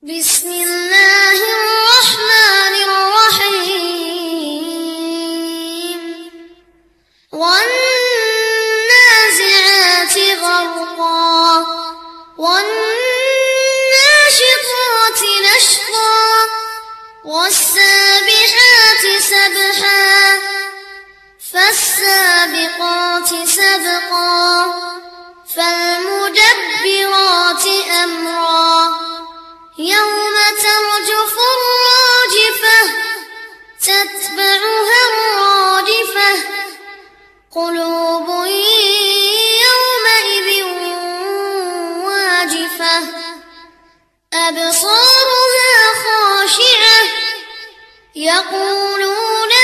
بسم الله الرحمن الرحيم والنازعات غرقا والناشطات نشطا والسابحات سبحا فالسابقات سبقا فالمدبرات أمرا يوم ترجف الراجفة تتبعها الرادفة قلوب يومئذ واجفة أبصارها خاشعة يقولون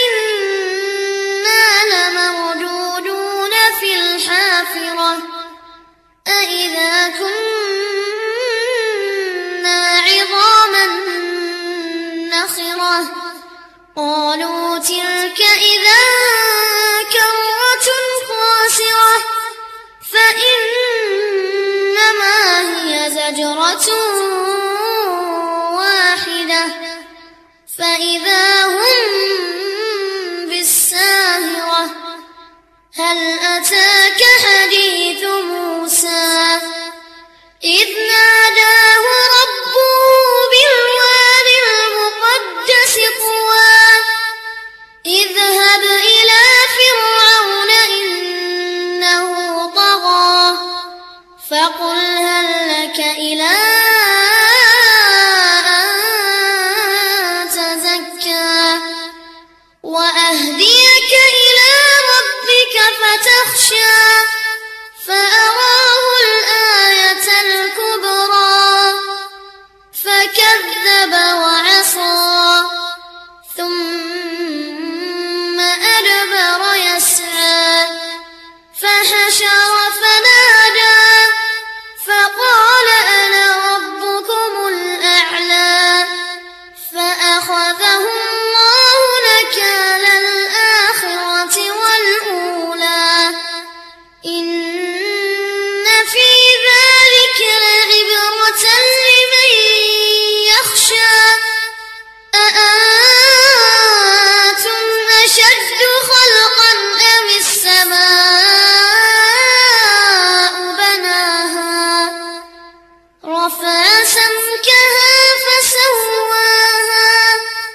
أئنا لمردودون في الحافرة أئذا كنا عظاما نخرة قالوا تلك إذا كرة خاسرة فإنما هي زجرة واحدة فإذا هم بالساهرة هل أتاك حديث موسى إذ ناداه ربه بالواد المقدس طوى اذهب إلى فرعون إنه طغى فقل هل لك إلى أن تزكى وأهديك إلى ربك فتخشى فأراه الآية الكبرى فكذب وعصى ثم أدبر يسعى فحشر فنادى فقال أنا ربكم الأعلى فأخذه الله نكال الآخرة والأولى إن في ذلك لعبرة لمن يخشى أأنتم أشد خلقا أم السماء بناها رفع سمكها فسواها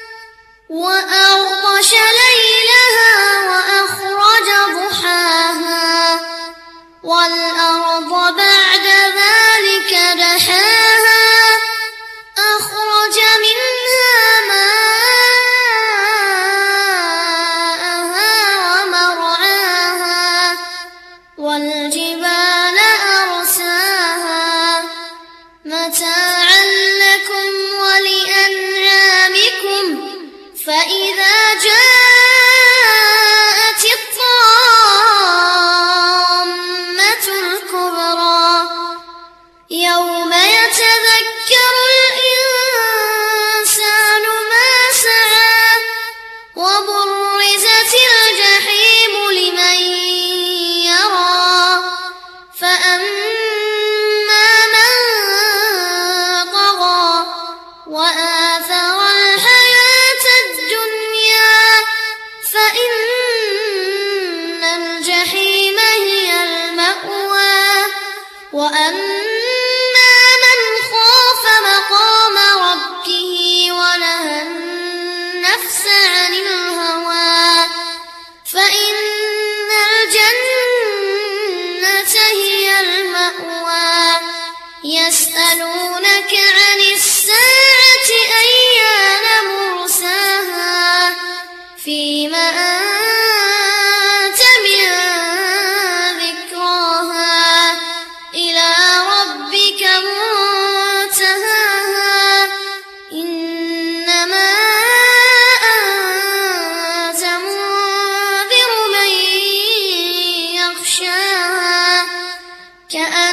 وأغطش ليلها وأخرج ضحاها والأرض بعد ذلك دحاها أخرج منها ماءها ومرعاها والجبال أرساها متاعا لكم ولأنعامكم فإذا جاءت الطامة الكبرى يوم يتذكر الإنسان ما سعى وبرزت الجحيم لمن يرى فأما من طغى وآثر الحياة الدنيا فإن الجحيم هي المأوى وأما من خاف مقام ربه ونهى النفس عن الهوى فإن الجنة هي المأوى يسألونك عن الساعة أيان مرساها فيما أنت من ذكراها إلى ربك منتهاها إنما أنت منذر من يخشاها